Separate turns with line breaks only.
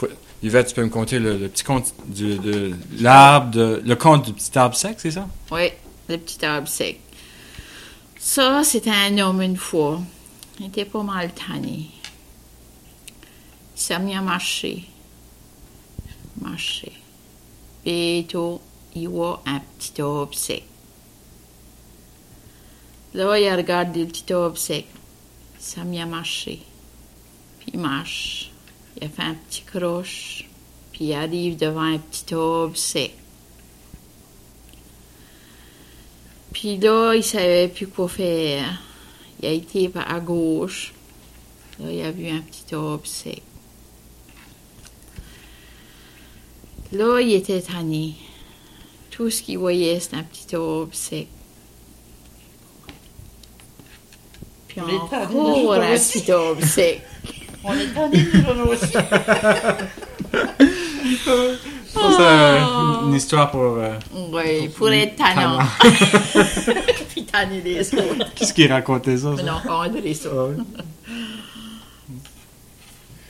Yvette, tu peux me conter le petit conte de l'arbre, le conte du petit arbre sec, c'est ça?
Oui, le petit arbre sec. Ça, c'était un homme une fois. Il était pas mal tanné. Il s'est mis à marcher. Et tout, il voit un petit arbre sec. Là, il a regardé le petit arbre sec. Il s'est mis à marcher. Puis il marche. Il a fait un petit croche. Puis il arrive devant un petit arbre sec. Puis là, il savait plus quoi faire. Il a été à gauche. Là, il a vu un petit arbre sec. Là, il était tanné. Tout ce qu'il voyait, c'était un petit arbre sec. Puis encore un petit arbre sec.
On est tanné, nous aussi.
C'est une histoire pour...
Oui, pour être tannant. Puis tanner les autres.
Qu'est-ce qu'il racontait ça?
Mais non, André, ça.